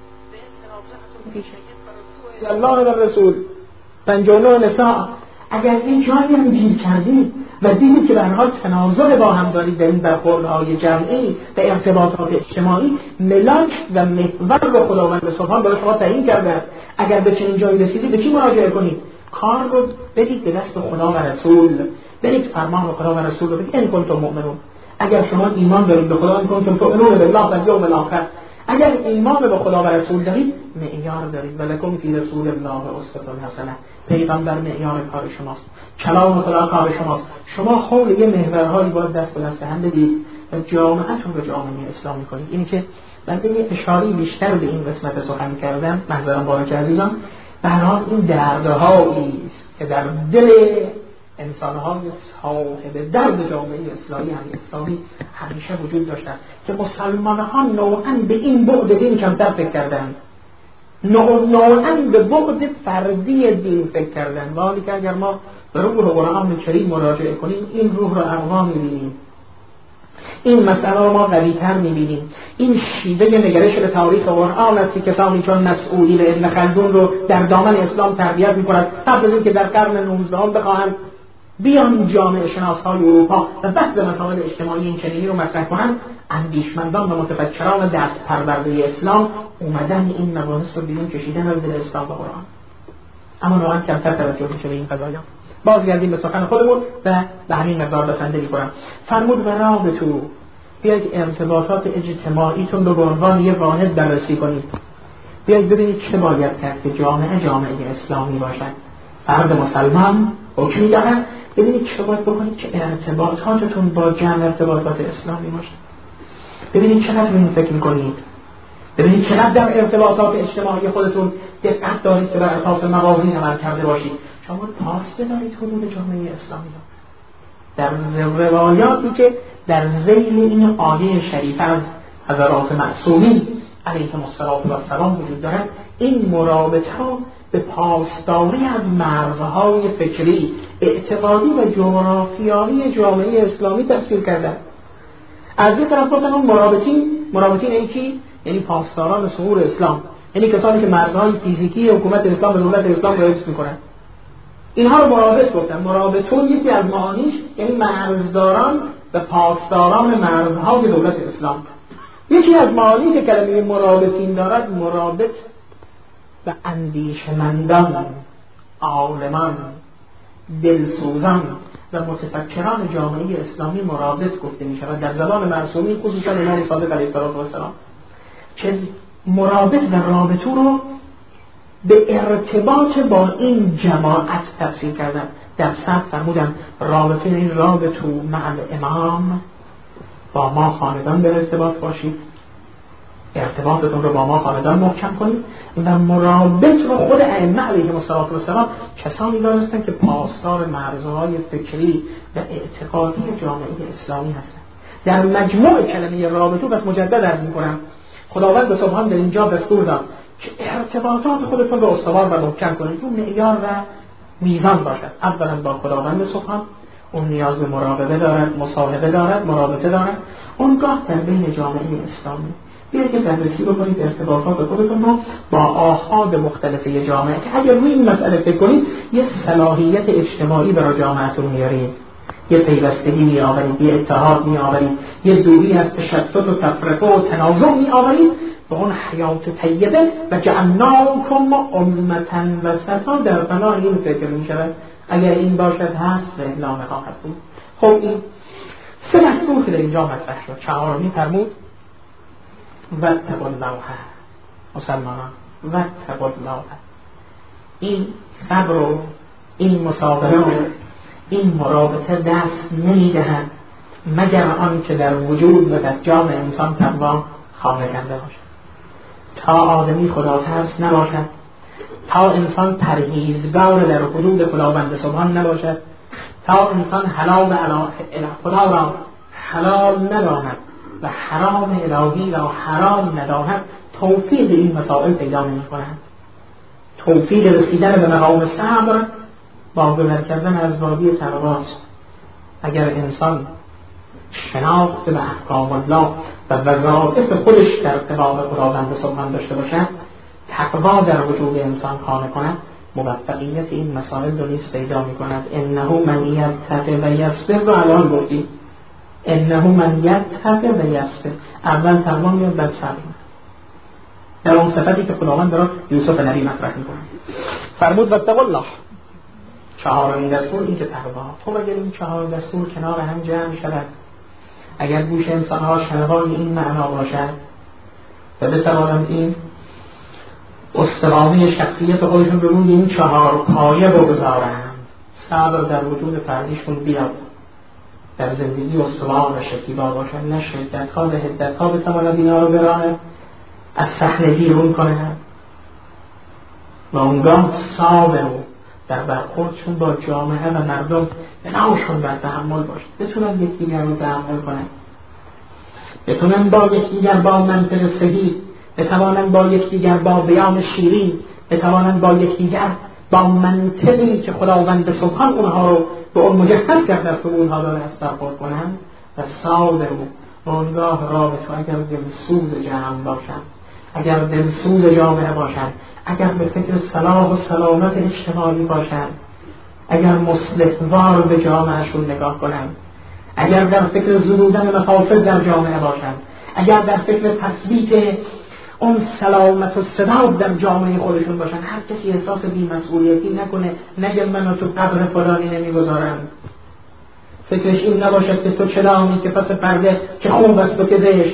الله و رسول 59 نساء. اگر این جایی هم گیر کردید و دیدید که به هر حال تنازع با هم دارید در این برخوردهای جمعی و ارتباطات اجتماعی، ملاک و محور رو خداوند سبحان برای شما تعیین کرده است. اگر به چنین جایی رسیدید، به کی مراجعه کنید؟ کار رو بدید به دست خدا و رسول، برید فرمان خدا و رسول رو بگید. ان کنتم مؤمنون، اگر شما ایمان دارید به خدا، ان کنتم تؤمنون بالله والیوم الاخر، اگر ایمان به خدا و رسول دارید، معیار دارید. ولکم فی رسول الله اسوة حسنه، پیغمبر معیار کار شماست، کلام خدا کار شماست. شما حول یه محورهایی باید دست به دست هم بدید و جامعه‌تون رو جامعه اسلامی کنید. اینی که من یه اشاره بیشتر به این قسمت سخن کردم، محضرم بارک عزیزان. به هر حال این دردهایی است که در دل انسان‌های صاحب درد جامعه اسلامی همیشه وجود داشتن که مسلمان‌ها نوعاً به این بعد دین کمتر فکر کردن، نوعاً به بعد فردی دین فکر کردن. ولی که اگر ما به روح قرآن کریم مراجعه کنیم، این روح رو اقوا می‌بینیم، این مسئله رو ما قوی‌تر می‌بینیم. این شیوه نگرش به تاریخ قرآن است که کسانی چون مسعودی و ابن خلدون رو در دامن اسلام تربیت می‌کند، قبل از اینکه در قرن 19 بخواهند بیان جامعه شناس‌های اروپا و بحث مسائل اجتماعی این چنینی رو مطرح کنند، اندیشمندان و متفکران دست پرورده اسلام اومدن این مباحث رو بیرون کشیدن از دل اسلام و قرآن. اما نوعاً کمتر توجه میشه به این قضایا. بازگردیم به سخن خودمون و به همین مقدار بسنده می‌کنم. فرمود و رابطو، بیاید ارتباطات اجتماعیتون رو به عنوان یه واحد بررسی کنید. بیاید ببینید چه باید کرد که جامعه اسلامی باشد. فرد مسلمان حکمی دارد، ببینید چه باید بکنید که ارتباطاتتون با جمع ارتباطات اسلامی باشد. ببینید چقدر به این فکر می‌کنید. ببینید چقدر در ارتباطات اجتماعی خودتون دقت دارید که بر اساس موازین عمل کرده باشید. شما پاس بدارید حدود جامعه اسلامی را. در روایاتی که در ذیل این آیه شریف از حضرات معصومین علیهم السلام وجود دارد، این مرابطه را به پاسداری از مرزهای فکری، اعتقادی و جغرافیایی جامعه اسلامی تفسیر کردند. از یک طرف گفتن اون مرابطین ایکی یعنی پاسداران ظهور اسلام، یعنی کسانی که مرزهای فیزیکی حکومت اسلام و دولت اسلام رو حفظ میکنن، اینها رو مرابط گفتن. مرابطون یکی از معانیش یعنی مرزداران و پاسداران مرزهای دولت اسلام. یکی از معانی که کلمه مرابطین دارد، مرابط و اندیشمندان، عالمان، دلسوزان و متفکران جامعه اسلامی مرابط گفته می شود در زبان معصومین، خصوصا امام صادق علیه السلام. که مرابط و رابطو رو به ارتباط با این جماعت تفسیر کردن. در صد فرمودن رابطه این رابطو مع الامام، با ما خاندان به ارتباط باشید، ارتباطتون رو با ما خاندان محکم کنید. و مرابط رو خود ائمه علیهم السلام کسانی دانستن که پاسدار مرزهای فکری و اعتقادی جامعه اسلامی هستند. در مجموع کلمه رابطو، بس مجدد عرض می‌کنم، خداوند سبحان در اینجا دستور داد که ارتباطات خودتون رو استوار و محکم کنید، اون معیار و میزان باشد. اولا با خداوند سبحان، اون نیاز به مراقبه دارد، مصاحبه دارد، مرابطه دارد. اونگاه در بین جامعه اسلامی بیایید که بررسی بکنید ارتباطات خودتون رو با آحاد مختلفه جامعه، که اگر روی این مسئله فکر کنید یه صلاحیت اجتماعی برای جامعهتون میارید، یه پیوستگی میآورید، یه اتحاد میآورید، یه دوری از تشتت و تفرقه و تنازع میآورید به اون حیات طیبه. و جعلناکم امة وسطا در بنا این فکر میشود. اگر این باشد هست و الا نخواهد بود. خب این سه دستور که در اینجا مطرح شد. چهارمی فرمود واتقوا الله مسلمانان، واتقوا الله. این صبر و این مصابره و این مرابطه دست نمیدهد مگر آن که در وجود و در جان انسان تقوا خانه‌کنده باشد. تا آدمی خدا ترس نباشد، تا انسان پرهیزگار در حدود خداوند سبحان نباشد، تا انسان حلال خدا را حلال نداند و حرام الهی را حرام نداند، توفیق این مسائل پیدا نمی‌کند. توفیق رسیدن به مقام صبر با گذر کردن از وادی تقواست. اگر انسان شناخت به احکام الله و وظایف خودش در ارتباط خداوند سبحان داشته باشد، تقوا در وجود انسان خانه کند، موفقیت این مسائل رو نیز پیدا می‌کند. انه من یتقی و یصبر رو الان گفتیم. انه من یتقی و یصبر، اول تقوا میاد بعد صبر. در اون صفتی که خداوند را یوسف نبی مطرح می‌کنه فرمود واتقوا الله. چهارمین دستور این که تقوا. خب اگر این چهار دستور کنار هم جمع شود، اگر گوش انسان‌ها شنوای این معنا باشد و بتوانند این استقامت شخصیت خودشون به روی این چهار پایه بگذارند، صبر در وجود فردیشون بیاد، در زندگی استوار و شکیبا باشد، نه شدت‌ها و حدت‌ها بتواند اینا رو برانه، از صحنه بیرون کنه و اونگاه صابر در برخوردشون با جامعه و مردم به نوعشون بر تحمل باشد، بتونن یکدیگر رو تحمل کنن، بتونن با یکدیگر با منطق صحیح، بتوانن با یکدیگر با بیان شیرین، بتوانن با یکدیگر با منطقی که خداوند سبحان اونها رو به اون مجهز کرده است و اونها داره از برخورد کنن و صابر و اونگاه رابطه. اگر دلسوز جمع باشن، اگر دلسوز جامعه باشن، اگر به فکر صلاح و سلامت اجتماعی باشن، اگر مصلح‌وار به جامعهشون نگاه کنن، اگر در فکر زدودن مفاسد در جامعه باشن، اگر در فکر تثبیت اون سلامت و صداق در جامعه خودشون باشن، هر کسی احساس بی‌مسئولیتی نکنه، نگه منو تو قبر فلانی نمیگذارم، فکرش این نباشد که تو چلامی که پس پرده که خوب است و که زشت،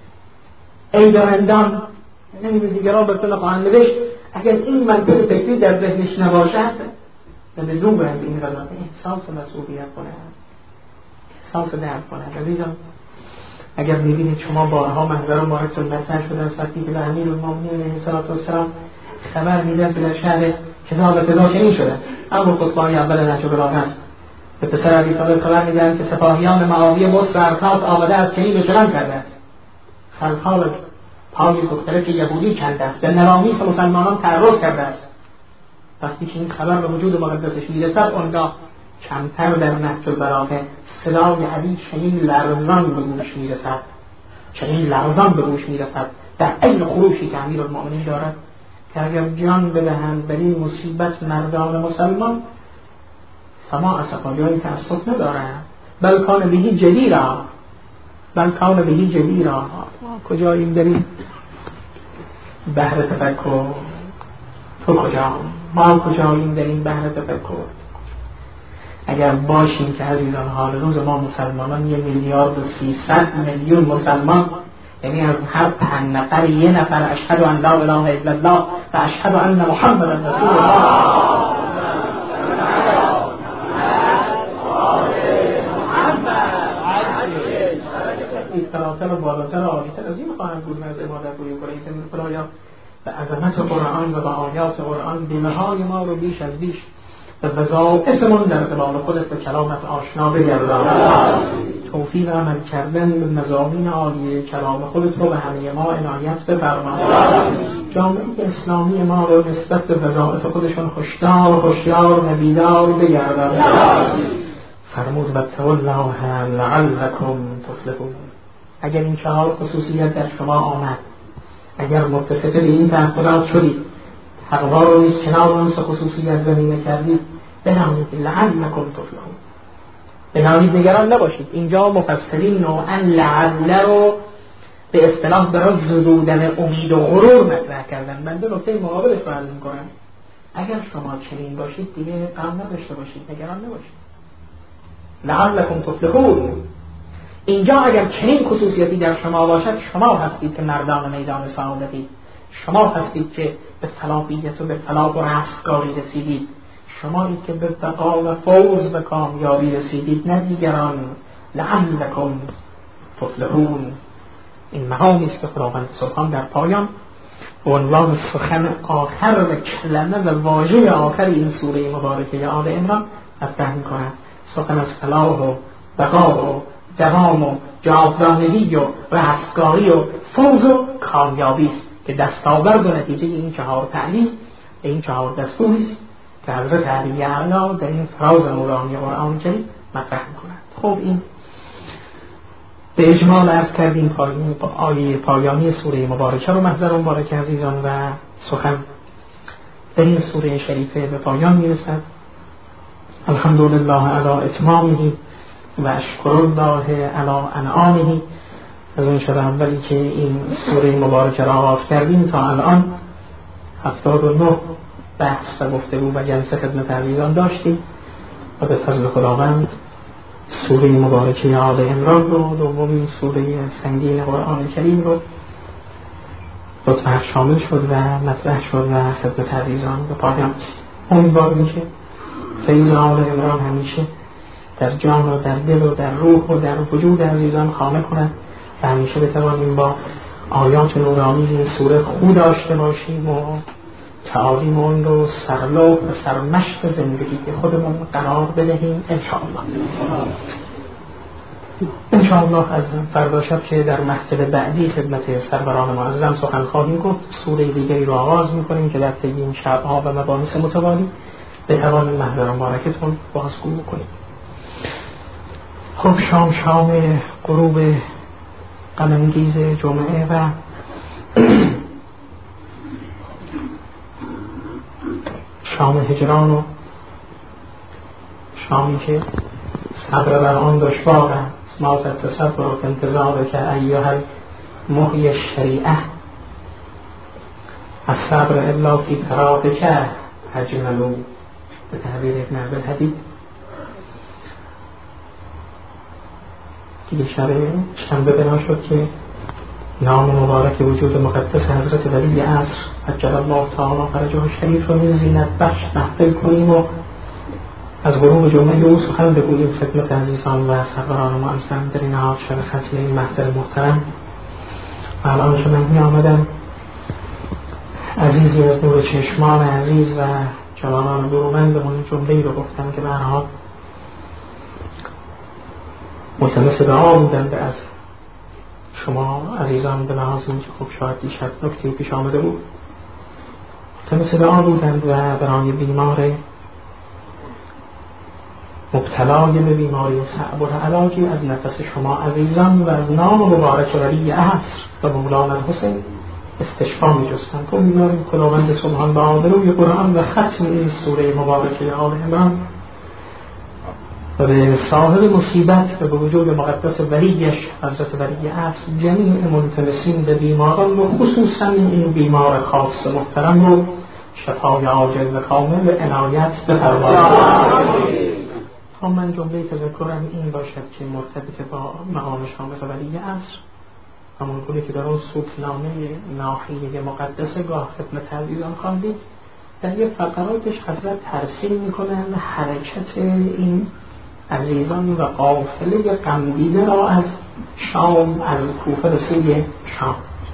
ای درندان نمیدونی دیگران به تو نخواهند نوشت. اگر این منطق فکری در ذهنش نباشد و به زوم از این قضا احساس مسئولیت کنه، احساس درد کنه. عزیزم اگر میبینید شما بارها محضر مبارکتون مطرح شده از وقتی که به امیرالمومنین علیه السلام خبر میدن که در شهر کذا چنین شده. اما خطبه اول نهج البلاغه است. به پسر ابی طالب خبر میدن که سپاهیان معاویه مصر ارتاس آمده از چنین و چنان کرده است. خلخال پای دختره که یهودی کنده است، به نوامیس مسلمانان تعرض کرده است. وقتی که این خبر به وجود مقدسش میرسد، اونجا کمتر در نهج البلاغه صدای علی چنین لرزان به گوش میرسد در این خروشی که امیرالمومنین دارد که اگر جان بدهند بر این مصیبت مردان مسلمان فما اسفاجای تأسف ندارند، بل کان بهی جدیرا. کجاییم بریم بحر تفکر؟ تو کجا؟ ما کجاییم در این بحر تفکر؟ اگر باشیم که عزیزان حال روز ما مسلمانان 1,300,000,000 مسلمان، یعنی از هر 5 نفر 1 نفر اشهد ان لا اله الا الله و اشهد ان محمدا رسول الله، فراتر و بالاتر و عالیتر از این خواهند بود مرد عبادت روی کره زمین. خدایا به عظمت قرآن و به آیات قرآن دلهای ما رو بیش از بیش به وظایفمون در قبال خودت به کلامت آشنا بگردان. توفیق عمل کردن به مضامین عالی کلام خودت رو به همه ما عنایت بفرما. جامعه اسلامی ما رو نسبت به وظایف خودشون هوشیار و بیدار بگردان. فرمود واتقوا الله لعلکم تفلحون. اگر این 4 خصوصیت در شما آمد، اگر متصف به این تعهدات شدید، تقوا رو نیز کنار اون 3 خصوصیت زمینه کردید، بنامید لعلکم تفلحون. بنامید نگران نباشید. اینجا مفسرین نوعا لعل رو به اصطلاح برای زدودن امید و غرور مطرح کردن. من دو نکته مقابلش رو عرض می‌کنم. اگر شما چنین باشید دیگه غم نداشته باشید، نگران نباشید. لعلکم تفلحون. اینجا اگر چنین خصوصیتی در شما باشد، شما هستید که مردان میدان سعادتید، شما هستید که به فلاحیت و به فلاح و رستگاری رسیدید، شمایی که به بقا و فوز و کامیابی رسیدید، نه دیگران. لعلکم تفلحون. این مقامی است که خداوند سبحان در پایان به عنوان سخن آخر و کلمه و واژه آخر این سوره مبارکه آل عمران مطرح می‌کند. سخن از فلاح و بقا و دوام و جاودانگی و رستگاری و فوز و کامیابی است که دستاورد و نتیجه این 4 تعلیم، این 4 دستوری است که حضرت علی اعلی در این فراز نورانی قرآن کریم مطرح می‌کند. خب این به اجمال عرض کردیم آیه پایانی سوره مبارکه رو محضر مبارکه عزیزان و سخن در این سوره شریفه به پایان میرسد. الحمدلله علی اتمامه و اشکر الله علی انعامه. از اون شب اولی که این سوره مبارکه را آغاز کردیم تا الان 79 بحث و گفتگو و جلسه خدمت عزیزان داشتیم و به فضل خداوند سوره مبارکه آل عمران رو، دومین سوره سنگین قرآن کریم رو لطفاً شامل شد و مطرح شد و خدمت عزیزان به پایان رسید. امیدواریم که فیض آل عمران همیشه در جان و در دل و در روح و در وجود عزیزان خانه کند و همیشه بتوانیم با آیات نورانی این سوره خو داشته باشیم و تعالیم اون رو سرلوح و سرمشق زندگی خودمون قرار بدهیم انشاءالله. از فردا شب که در محفل بعدی خدمت سروران معظم سخن خواهیم گفت، سوره دیگری رو آغاز میکنیم که در طی این شب‌ها و مباحث متوالی بتوانیم محضر مبارکتون بازگو کنیم. خب شام غروب غم‌انگیز جمعه و شام هجران و شامی که صبر بر آن دشوار است، ما تصبر و انتظار که ایها المحیی الشریعه الصبر الا فی فراقک اجملو، به تعبیر ابن عبدالحدید. دیگه شنبه بنا شد که نام مبارک وجود مقدس حضرت ولی عصر عجل الله تعالی فرجه الشریف رو زینت بخش محفل کنیم و از غروب جمعه او سخن بگوییم خدمت عزیزان و سروران معظم در این نهار شب ختم این محفل محترم. و الان که من می آمدم عزیزی از نور چشمان عزیز و جوانان برومندمون جمله‌ای رو گفتم که به هر حال ملتمس دعا بودند از شما عزیزان، به لحاظ اینکه خب شاید دیشب نکته‌ای پیش آمده بود، ملتمس دعا بودند و برای بیمار مبتلای به بیماری صعب العلاجی از نفس شما عزیزان و از نام مبارک ولی عصر و مولانا الحسین استشفا می جستن که امیدواریم خداوند سبحان به آبروی قرآن و ختم این سوره مبارکه آل عمران و به صاحب مصیبت و به وجود مقدس ولیش حضرت ولی عصر جمیع ملتمسین به بیماران و خصوصا این بیمار خاص محترم رو شفای عاجل و کامل عنایت بفرمایید. من جمله تذکرم این باشد که مرتبط با مقام شامل ولی عصر همون گونه که در اون سوتنامه ناحیه مقدسه گاه خدمت عزیزان خواندید، در یک فقراتش حضرت ترسیم میکنن حرکت این عزیزان و قافله غمدیده را از شام، از کوفه به سوی شام.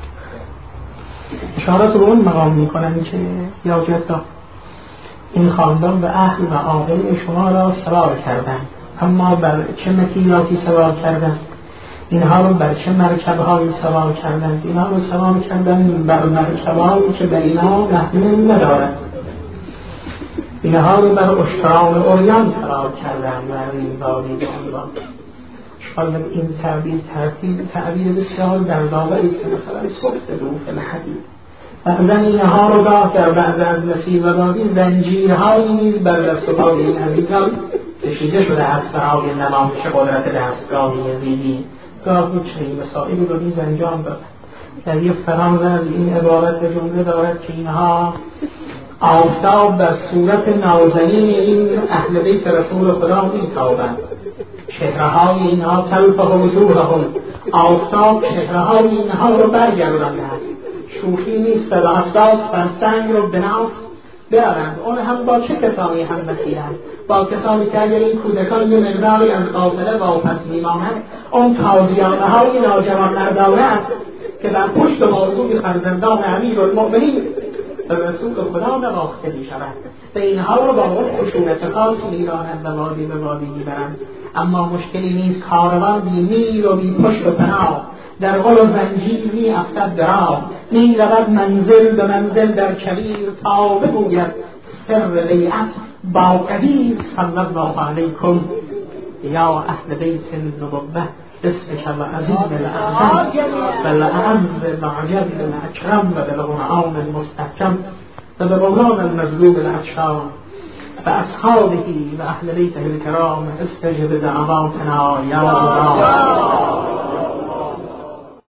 اشارات رو اون مقام میکنن که یا جدا این خاندان به اهل و عاقل شما را سوار کردند، اما بر چه مکیلاتی سوار کردند؟ اینها رو بر چه مرکبهایی سوار کردند؟ اینها رو سوار کردند بر مرکبهایی که بر اینها محمل ندارد. اینها رو بر اشتران اوریان سوار کردند و از این باری به عنوان شاید این تعبیر بسیار دردآوری است. مثلا سخت روف الحدید بعضا اینها رو گاه در بعض از مسیر و بادی زنجیرهایی نیز بر دست و پای این عزیزان کشیده شده است برای نمایش قدرت دستگاهی یزیدی. گاه چنین مسائلی رو نیز انجام داد. در یک فراز از این عبارت به جمله دارد که اینها آفتاب در صورت نازنین این اهل بیت رسول خدا میتابند، چهره‌های اینها تلفح وجوههم، آفتاب چهره‌های اینها رو برگردانده است. شوخی نیست و 70 فرسنگ رو بناس برند. اون هم با چه کسانی هم مسیرند؟ با کسانی که اگر این کودکان یه مقداری از قافله واپس میمانند، اون تازیانه های ناجوان مردانه است که در پشت موضوع فرزندان امیرالمؤمنین به رسول خدا نواخته می شود و اینها رو با اون خشونت خاص میرانند و وادی به وادی میبرند. اما مشکلی نیست، کاروان بی میل و بی پشت و پناه در غل و زنجیر می افتد درام، می رود منزل به منزل در کبیر تا بگوید سر بیعت با قدیر صلی الله علیکم یا اهل بیت النبوه اسمش العزیز الاعظم و الاعز العجل الاکرم و بالقرآن المستحکم و بمولانا المظلوم العطشان و اصحابه و اهل بیته الکرام استجب دعواتنا یا الله.